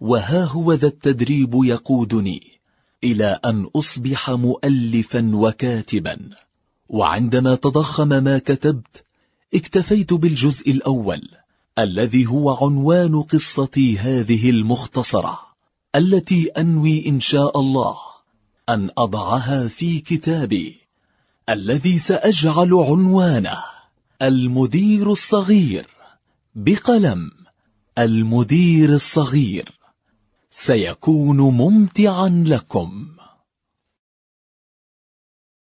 وها هو ذا التدريب يقودني إلى أن أصبح مؤلفا وكاتبا. وعندما تضخم ما كتبت اكتفيت بالجزء الأول الذي هو عنوان قصتي هذه المختصرة، التي أنوي إن شاء الله أن أضعها في كتابي الذي سأجعل عنوانه المدير الصغير، بقلم المدير الصغير. سيكون ممتعا لكم.